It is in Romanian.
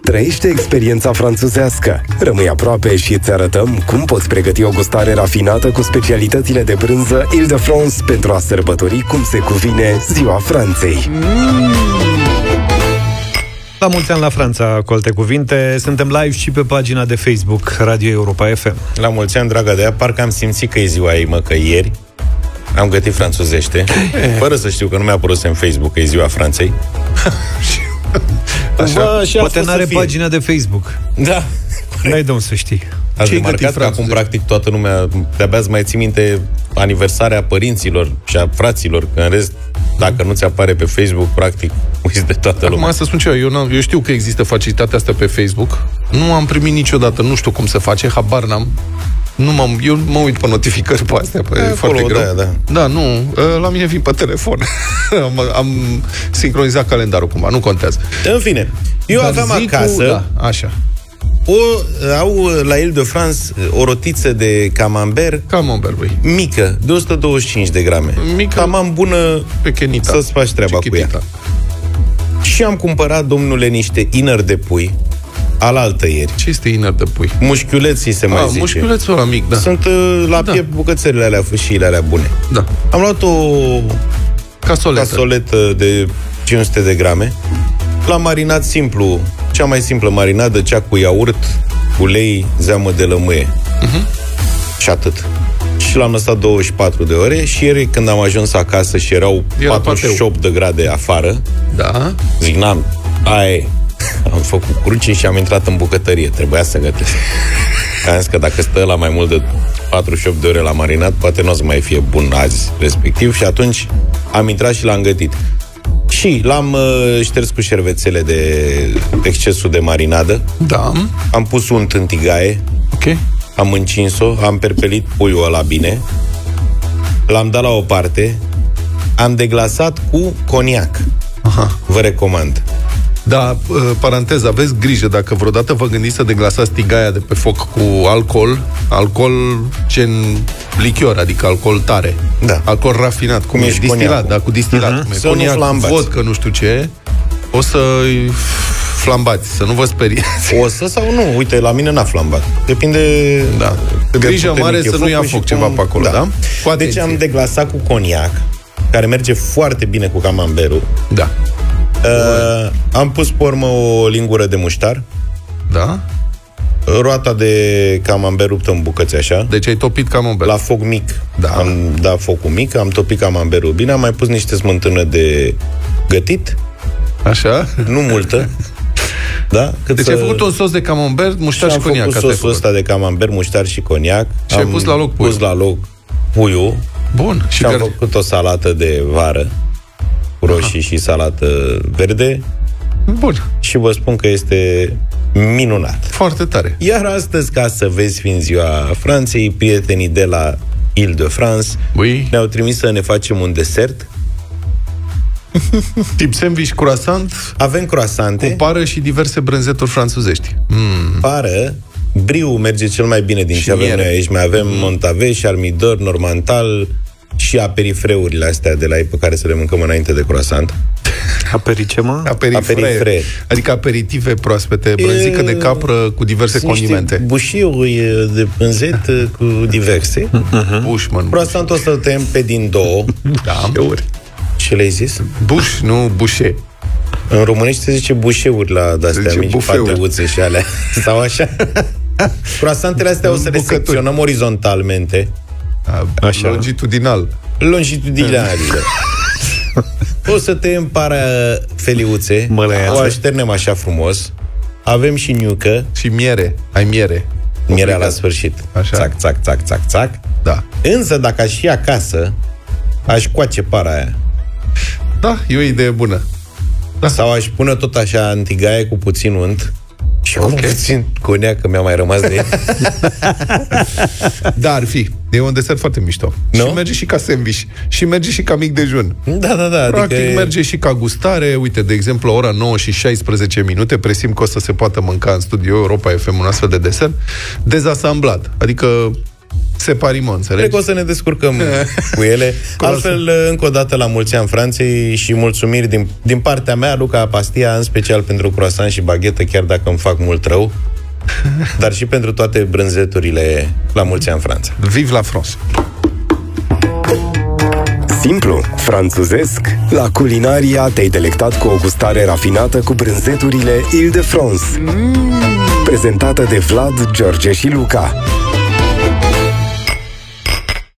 Trăiește experiența franțuzească. Rămâi aproape și îți arătăm cum poți pregăti o gustare rafinată cu specialitățile de brânză Île-de-France pentru a sărbători cum se cuvine Ziua Franței. La mulți ani la Franța, cu alte cuvinte. Suntem live și pe pagina de Facebook Radio Europa FM. La mulți ani, dragă de ea, parcă am simțit că e ziua ei, mă, că ieri am gătit franțuzește, fără să știu că nu mi-a apărut în Facebook că e ziua Franței. Așa, poate n-are pagina de Facebook. Da. N-ai de unde să știi. Ați remarcat că acum, practic, toată lumea de-abia îți mai ții minte aniversarea părinților și a fraților, că în rest, dacă nu ți apare pe Facebook, practic, uiți de toată lumea. Acum să spun ce eu știu că există facilitatea asta pe Facebook. Nu am primit niciodată, nu știu cum se face, habar n-am. Eu mă uit pe notificări pe astea, foarte greu. Da, nu, la mine vin pe telefon. am sincronizat calendarul cumva, nu contează. În fine, eu aveam acasă, așa. Au la Île-de-France o rotiță de camembert, băi. mică, de 125 de grame. Mică, cam bună, pechenita, să-ți faci treaba cu ea. Și am cumpărat, domnule, niște inări de pui alaltă ieri. Ce este inări de pui? Mușchiuleții se mai zice. Mușchiulețul ăla mic, da. Sunt la piept bucățările alea, fâșiile alea bune. Da. Am luat o casoletă de 500 de grame. L-am marinat simplu, cea mai simplă marinadă, cea cu iaurt, ulei, zeamă de lămâie. Și atât. Și l-am lăsat 24 de ore și ieri când am ajuns acasă și erau 48 de grade afară, da, zic, am făcut cruce și am intrat în bucătărie. Trebuia să gătesc. Am zis că dacă stă la mai mult de 48 de ore la marinat, poate nu o să mai fie bun azi, respectiv. Și atunci am intrat și l-am gătit. Și l-am șters cu șervețele de excesul de marinadă. Da. Am pus unt în tigaie. Ok. Am încins-o, am perpelit puiul ăla bine. L-am dat la o parte. Am deglasat cu coniac. Aha. Vă recomand. Da, paranteză, aveți grijă, dacă vreodată vă gândiți să deglasați tigaia de pe foc cu alcool gen lichior, adică alcool tare. Da. Alcool rafinat, cum e distilat, da, cu distilat. Cum e să coniac, nu flambați. vodka, nu știu ce, o să flambați, să nu vă speriați. O să sau nu? Uite, la mine n-a flambat. Depinde... Da. Grijă mare să nu ia foc ceva pe acolo, da? Deci am deglasat cu coniac, care merge foarte bine cu camembertul. Da. Am pus pe urmă o lingură de muștar. Da. Roata de camembert ruptă în bucăți așa. Deci ai topit camembert. La foc mic. Da. Am dat focul mic, am topit camembertul bine, am mai pus niște smântână de gătit. Așa. Nu multă. Da? Deci ai făcut un sos de camembert, muștar și coniac. Am făcut sosul ăsta de camembert, muștar și coniac. Și ai pus la loc puiul. Pus la loc puiul. Bun. Și am făcut o salată de vară cu roșii și salată verde. Bun. Și vă spun că este minunat. Foarte tare. Iar astăzi, ca să vezi, fiind ziua Franței, prietenii de la Île-de-France ne-au trimis să ne facem un desert. Tip sandwich, croissant. Avem croissante cu pară și diverse brânzeturi franțuzești. Pară, briu merge cel mai bine din ce avem noi aici. Mai avem Montave, Charmidor, Normantal și aperifreurile astea de la ei pe care să le mâncăm înainte de croissant. Aperice, mă? Aperifre. Adică aperitive proaspete, brânzică de capră cu diverse condimente. Bușiuri de pânzet cu diverse. Bushman. Croissantul ăsta îl tăiem pe din două. Da. Ce le-ai zis? Buș, nu bușe. În românește se zice bușeuri la de-astea mici, pateuțe și alea. Sau așa. Croissantele astea o să le secționăm orizontalmente. Așa. Longitudinal. O să tăiem para feliuțe, o așternem așa frumos. Avem și niucă. Și miere. Ai miere. Mierea la sfârșit. Așa. Țac, țac, țac, țac, țac. Da. Însă dacă aș fi acasă, aș coace para aia. Da, e o idee bună. Da. Sau aș pune tot așa în tigaie cu puțin unt și cu puțin coniac, că mi-a mai rămas de el. Da, ar fi. E un desert foarte mișto. No? Și merge și ca sandwich. Și merge și ca mic dejun. Da. Practic adică merge și ca gustare. Uite, de exemplu, la ora 9 și 16 minute, presim că o să se poată mânca în studio Europa FM un astfel de desert dezasamblat. Adică separimo, înțelegi? Cred că o să ne descurcăm cu ele. Altfel, încă o dată la mulți ani Franței și mulțumiri din partea mea, Luca Pastia, în special pentru croissant și baghetă, chiar dacă îmi fac mult rău, dar și pentru toate brânzeturile la mulți ani Franța. Vive la France! Simplu, franțuzesc, la Culinaria te-ai delectat cu o gustare rafinată cu brânzeturile Ile-de-France. Prezentată de Vlad, George și Luca.